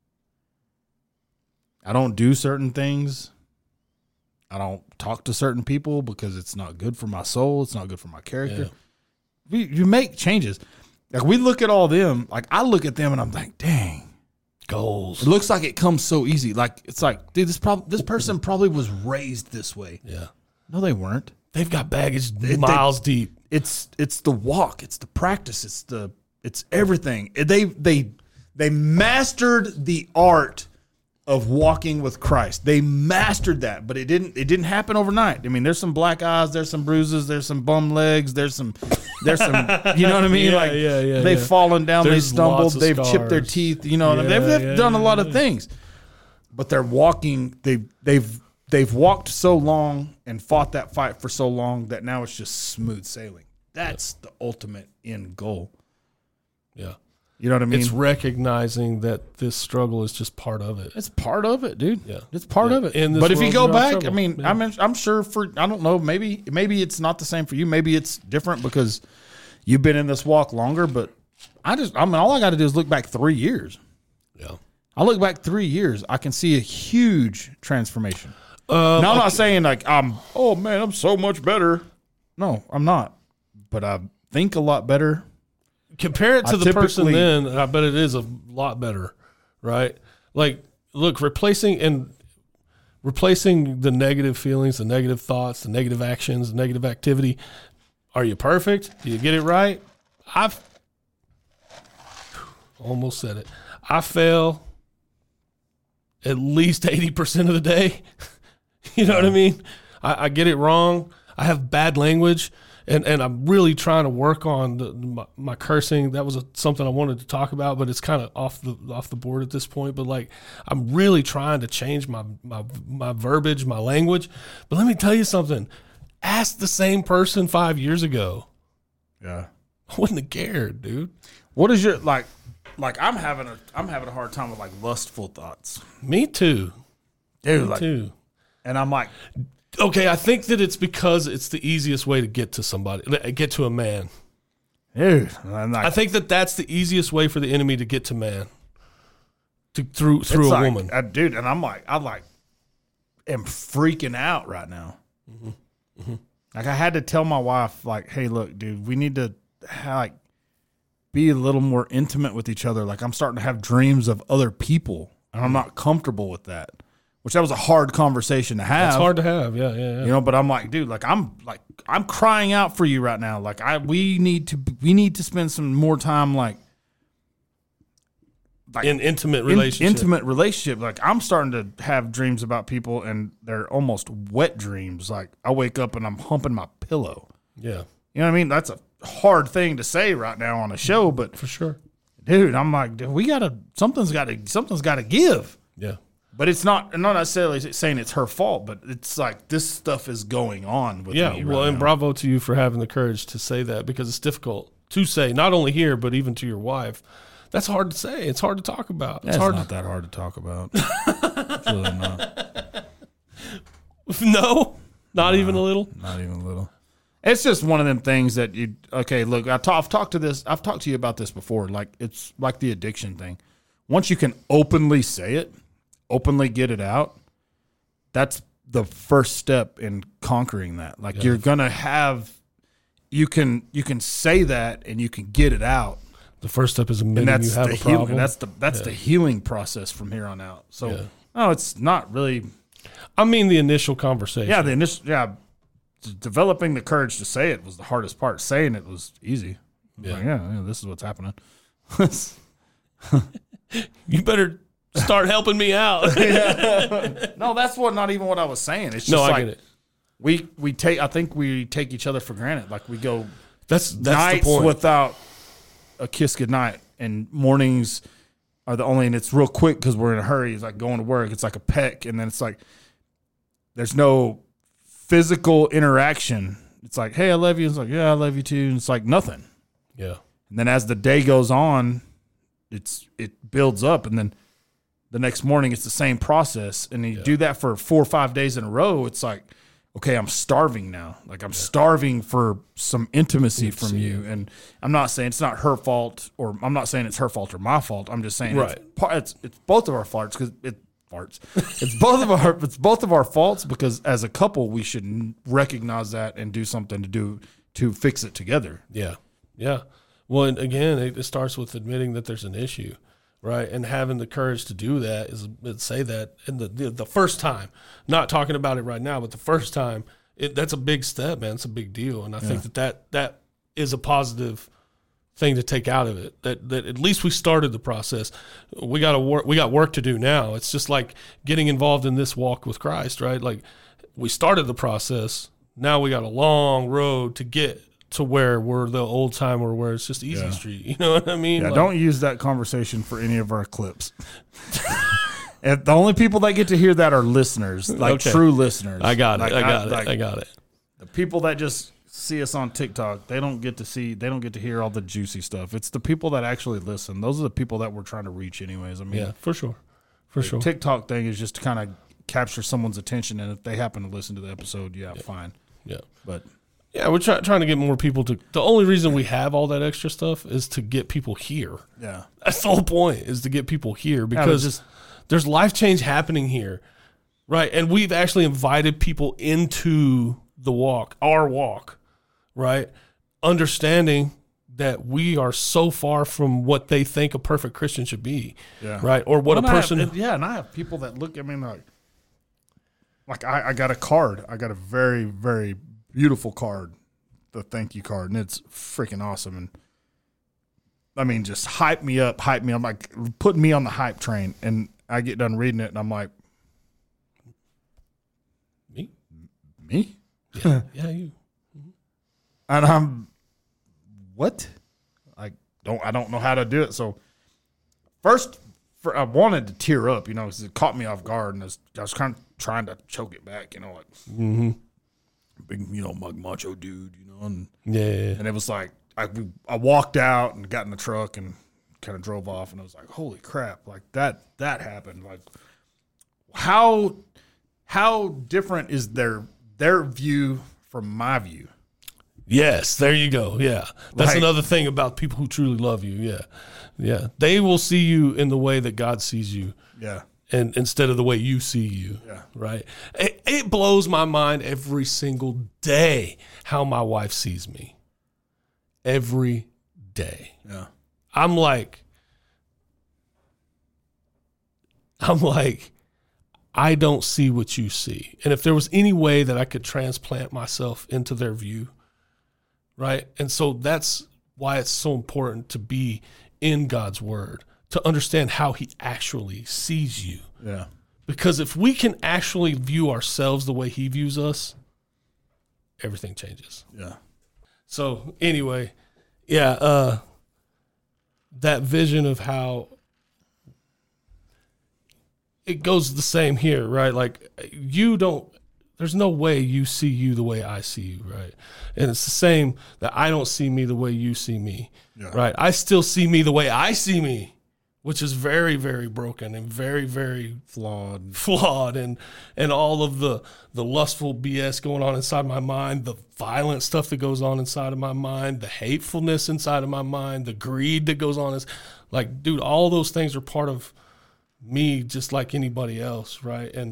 I don't do certain things. I don't talk to certain people because it's not good for my soul. It's not good for my character. Yeah. You make changes. Like, we look at all them. Like, I look at them and I'm like, dang. Goals. It looks like it comes so easy. Like, it's like, dude, this person probably was raised this way. Yeah. No, they weren't. They've got baggage miles deep. It's the walk, it's the practice, it's everything. They mastered the art of walking with Christ. They mastered that, but it didn't happen overnight. I mean, there's some black eyes, there's some bruises, there's some bum legs, there's some you know what I mean? They've fallen down, There's they stumbled, lots they've of chipped their scars. teeth, you know, they've done a lot of things. But they're walking, they've walked so long and fought that fight for so long that now it's just smooth sailing. That's the ultimate end goal. Yeah. You know what I mean? It's recognizing that this struggle is just part of it. It's part of it, dude. Yeah. It's part Yeah. of it. In this But if you world, go you're in back, trouble. I mean, Yeah. I'm sure I don't know, maybe it's not the same for you. Maybe it's different because you've been in this walk longer, but all I got to do is look back 3 years. Yeah. I look back 3 years, I can see a huge transformation. Now, I'm not saying like I'm so much better. No, I'm not. But I think a lot better. Compare it to I the person typically- then, and I bet it is a lot better, right? Like, look, replacing the negative feelings, the negative thoughts, the negative actions, the negative activity. Are you perfect? Do you get it right? I've almost said it. I fail at least 80% of the day. You know what I mean? I get it wrong. I have bad language. And I'm really trying to work on my cursing. That was something I wanted to talk about, but it's kind of off the board at this point. But like, I'm really trying to change my verbiage, my language. But let me tell you something. Ask the same person 5 years ago. Yeah. I wouldn't have cared, dude. What is your like I'm having a hard time with like lustful thoughts. Me too. Dude, Me too. And I'm like, Okay, I think that it's because it's the easiest way to get to somebody, get to a man. dude, I'm like, I think that that's the easiest way for the enemy to get to man, through it's a like, woman. dude, and I'm like, I am freaking out right now. Like I had to tell my wife, like, hey, look, dude, we need to be a little more intimate with each other. Like I'm starting to have dreams of other people, and I'm not comfortable with that. Which that was a hard conversation to have. It's hard to have, yeah. You know, but I'm like, dude, I'm crying out for you right now. Like we need to spend some more time like In intimate relationship. Like I'm starting to have dreams about people, and they're almost wet dreams. Like I wake up and I'm humping my pillow. Yeah, You know what I mean? That's a hard thing to say right now on a show, but for sure. dude, I'm like, something's got to give. Yeah. But it's not. I'm not necessarily saying it's her fault, but it's like this stuff is going on with Yeah, me. well, right and now. bravo to you for having the courage to say that, because it's difficult to say, not only here, but even to your wife. That's hard to say. It's hard to talk about. It's not that hard to talk about. It's really not. No, not even a little. Not even a little. It's just one of them things that you. Okay, look, I've talked to you about this before. Like it's like the addiction thing. Once you can openly say it, openly get it out, that's the first step in conquering that. Like you're gonna have, you can say that and you can get it out. The first step is And admitting you have the a problem. That's the healing process from here on out. So, Yeah. no, it's not really. I mean, the initial conversation. Yeah, developing the courage to say it was the hardest part. Saying it was easy. Yeah. Like, yeah, this is what's happening. You better start helping me out. No, that's not even what I was saying. It's just No, I like get it. I think we take each other for granted. Like we go That's nights the point. without a kiss goodnight, and mornings are the only, and it's real quick because we're in a hurry. It's like going to work. It's like a peck, and then it's like there's no physical interaction. It's like, hey, I love you. It's like, yeah, I love you too. And it's like nothing. Yeah. And then as the day goes on, it builds up, and then the next morning it's the same process. And you do that for 4 or 5 days in a row. It's like, okay, I'm starving now. Like I'm starving for some intimacy from you. And I'm not saying it's not her fault, or I'm not saying it's her fault or my fault. I'm just saying it's both of our faults, because it's both of our faults, because as a couple we should recognize that and do something to fix it together. Yeah. Yeah. Well, and again, it starts with admitting that there's an issue, right? And having the courage to do that is say that. And the first time, not talking about it right now, but the first time that's a big step, man. It's a big deal. And I think that is a positive thing to take out of it, that at least we started the process. We got work to do now. It's just like getting involved in this walk with Christ, right? Like we started the process. Now we got a long road to get to where we're the old timer, where it's just easy street. You know what I mean? Yeah, like, don't use that conversation for any of our clips. If the only people that get to hear that are listeners, like true listeners. I got it. Like, I got it. The people that just see us on TikTok, they don't get to hear all the juicy stuff. It's the people that actually listen. Those are the people that we're trying to reach anyways. I mean, yeah, for sure. The TikTok thing is just to kind of capture someone's attention, and if they happen to listen to the episode, fine. Yeah. But yeah, we're trying to get more people to. The only reason we have all that extra stuff is to get people here. Yeah. That's the whole point, is to get people here, because there's life change happening here, right? And we've actually invited people into the walk, our walk, right? Understanding that we are so far from what they think a perfect Christian should be, right? Or what a person. And I have people that look at me like I got a card. I got a very, very beautiful card, the thank you card, and it's freaking awesome. And I mean, just hype me up, like putting me on the hype train. And I get done reading it, and I'm like, me? Yeah, you. And I'm, what? I don't know how to do it. So first, I wanted to tear up, because it caught me off guard, and I was kind of trying to choke it back, like big, mug macho dude, and and it was like I walked out and got in the truck and kind of drove off, and I was like, holy crap, like that happened. Like how different is their view from my view? Yes, there you go. Yeah. That's another thing about people who truly love you. Yeah. Yeah. They will see you in the way that God sees you. Yeah. And instead of the way you see you. Yeah. Right. It blows my mind every single day how my wife sees me. Every day. Yeah. I'm like, I don't see what you see. And if there was any way that I could transplant myself into their view, right? And so that's why it's so important to be in God's word, to understand how he actually sees you. Yeah. Because if we can actually view ourselves the way he views us, everything changes. Yeah. So anyway, that vision of how it goes the same here, right? Like there's no way you see you the way I see you, right? And it's the same that I don't see me the way you see me, right? I still see me the way I see me, which is very, very broken and very, very flawed, and all of the lustful BS going on inside my mind, the violent stuff that goes on inside of my mind, the hatefulness inside of my mind, the greed that goes on. Is like, dude, all those things are part of me just like anybody else, right? And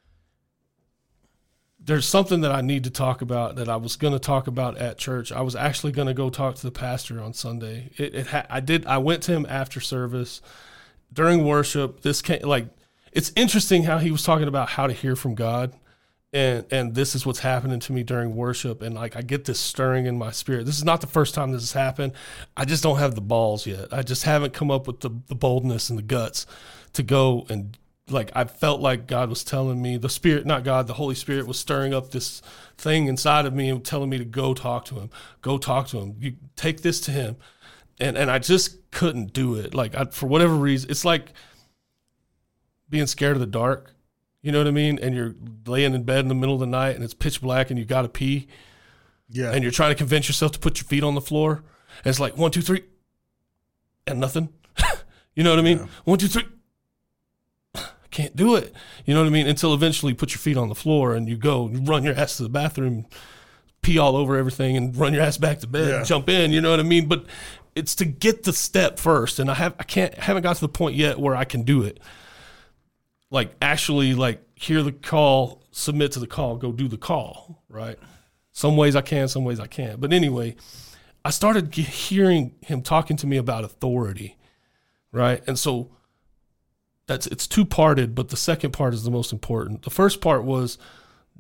there's something that I need to talk about that I was going to talk about at church. I was actually going to go talk to the pastor on Sunday. I went to him after service during worship. It's interesting how he was talking about how to hear from God. And this is what's happening to me during worship. And like, I get this stirring in my spirit. This is not the first time this has happened. I just don't have the balls yet. I just haven't come up with the boldness and the guts to go and, like, I felt like God was telling me, the Spirit, not God, the Holy Spirit was stirring up this thing inside of me and telling me to go talk to him. Go talk to him. You take this to him. And I just couldn't do it. Like, for whatever reason, it's like being scared of the dark. You know what I mean? And you're laying in bed in the middle of the night and it's pitch black and you got to pee. Yeah. And you're trying to convince yourself to put your feet on the floor. And it's like 1, 2, 3, and nothing. You know what I mean? 1, 2, 3. Can't do it. You know what I mean? Until eventually you put your feet on the floor and you run your ass to the bathroom, pee all over everything and run your ass back to bed and jump in. You know what I mean? But it's to get the step first. And I haven't got to the point yet where I can do it. Like, actually, like, hear the call, submit to the call, go do the call, right? Some ways I can, some ways I can't. But anyway, I started hearing him talking to me about authority, right? And so it's two-parted, but the second part is the most important. The first part was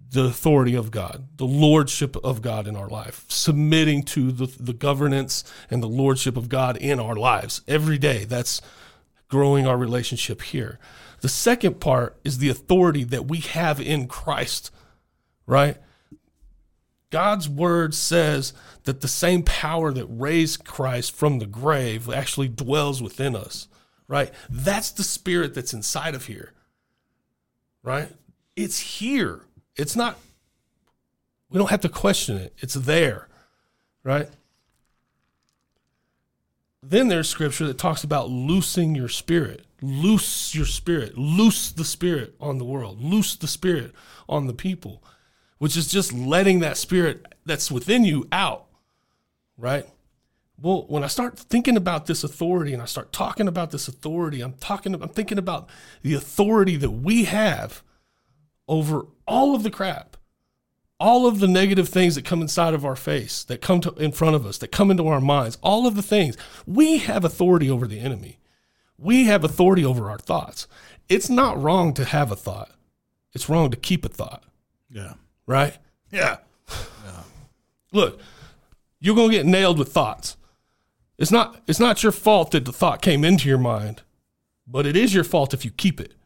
the authority of God, the lordship of God in our life, submitting to the governance and the lordship of God in our lives every day. That's growing our relationship here. The second part is the authority that we have in Christ, right? God's word says that the same power that raised Christ from the grave actually dwells within us, right? That's the spirit that's inside of here, right? It's here. It's not, we don't have to question it. It's there, right? Then there's scripture that talks about loosing your spirit. Loose your spirit. Loose the spirit on the world. Loose the spirit on the people, which is just letting that spirit that's within you out, right? Well, when I start thinking about this authority and I start talking about this authority, I'm thinking about the authority that we have over all of the crap, all of the negative things that come inside of our face, that come in front of us, that come into our minds, all of the things. We have authority over the enemy. We have authority over our thoughts. It's not wrong to have a thought. It's wrong to keep a thought. Yeah. Right? Yeah. Look, you're going to get nailed with thoughts. It's not your fault that the thought came into your mind, but it is your fault if you keep it.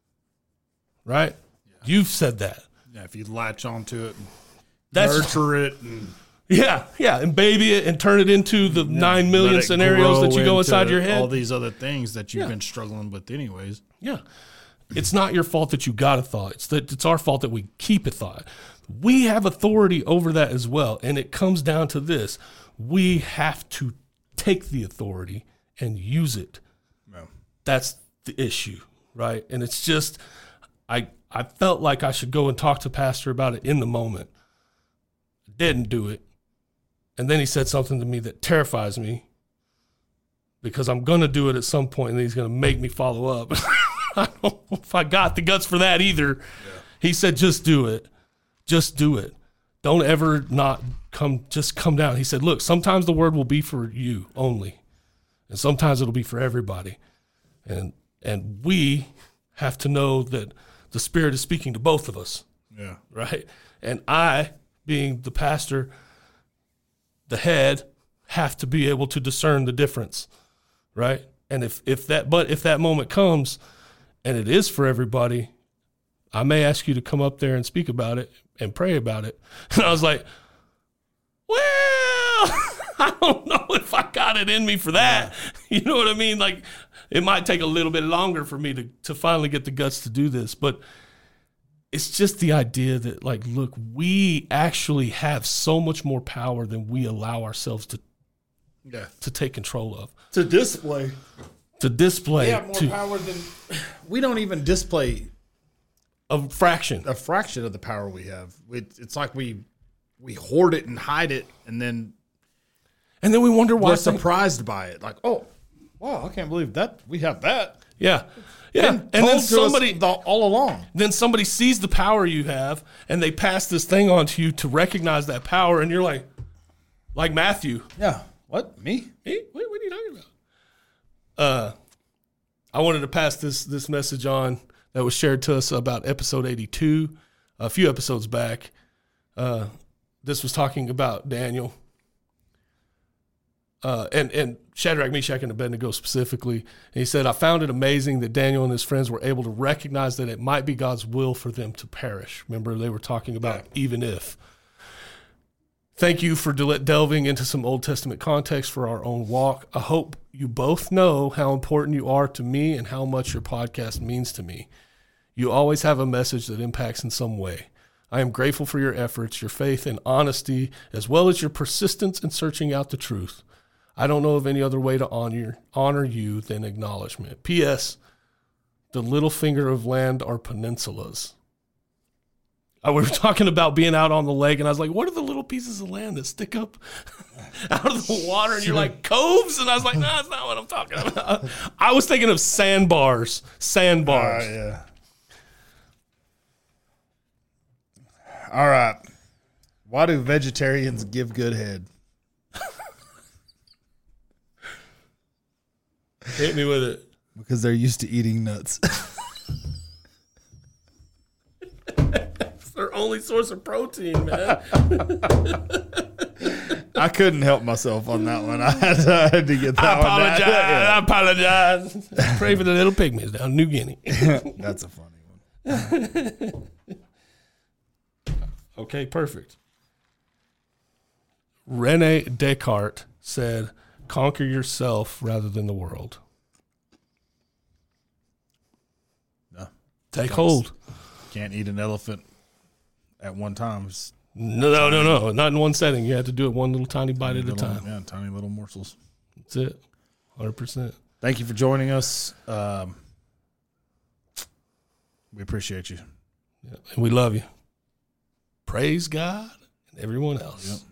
Right? Yeah. You've said that. Yeah, if you latch onto it, and nurture it. And and baby it and turn it into the 9 million scenarios that you go inside your head. All these other things that you've been struggling with anyways. Yeah. It's not your fault that you got a thought. It's our fault that we keep a thought. We have authority over that as well. And it comes down to this. We have to take the authority and use it. No. That's the issue, right? And it's just, I felt like I should go and talk to Pastor about it in the moment. Didn't do it. And then he said something to me that terrifies me because I'm going to do it at some point and he's going to make me follow up. I don't know if I got the guts for that either. Yeah. He said, just do it. Just do it. Don't ever not come down. He said, look, sometimes the word will be for you only. And sometimes it'll be for everybody. And we have to know that the Spirit is speaking to both of us. Yeah. Right? And I, being the pastor, the head, have to be able to discern the difference. Right? And if that moment comes and it is for everybody, I may ask you to come up there and speak about it and pray about it. And I was like, well, I don't know if I got it in me for that. Yeah. You know what I mean? Like, it might take a little bit longer for me to finally get the guts to do this. But it's just the idea that, like, look, we actually have so much more power than we allow ourselves to take control of. To display. We have more power than we don't even display a fraction of the power we have. It's like we hoard it and hide it, and then we wonder why we're surprised by it. Like, oh, wow, I can't believe that we have that. Yeah. And then somebody all along. Then somebody sees the power you have, and they pass this thing on to you to recognize that power, and you're like Matthew. Yeah. What? Me? What are you talking about? I wanted to pass this message on that was shared to us about episode 82, a few episodes back. This was talking about Daniel. And Shadrach, Meshach, and Abednego specifically. And he said, I found it amazing that Daniel and his friends were able to recognize that it might be God's will for them to perish. Remember, they were talking about even if. Thank you for delving into some Old Testament context for our own walk. I hope you both know how important you are to me and how much your podcast means to me. You always have a message that impacts in some way. I am grateful for your efforts, your faith and honesty, as well as your persistence in searching out the truth. I don't know of any other way to honor you than acknowledgement. P.S. The little finger of land are peninsulas. We were talking about being out on the lake, and I was like, what are the little pieces of land that stick up out of the water? And you're like, coves? And I was like, no, that's not what I'm talking about. I was thinking of sandbars. Yeah. All right. Why do vegetarians give good head? Hit me with it. Because they're used to eating nuts. Their only source of protein, man. I couldn't help myself on that one. I had to get that one. I apologize. Pray for the little pygmies down in New Guinea. That's a funny one. Okay, perfect. Rene Descartes said, conquer yourself rather than the world. No. Take hold. Can't eat an elephant at one time. No. Not in one setting. You have to do it one little tiny bite at a time. Yeah, tiny little morsels. That's it. 100%. Thank you for joining us. We appreciate you. Yeah, and we love you. Praise God and everyone else. Yep.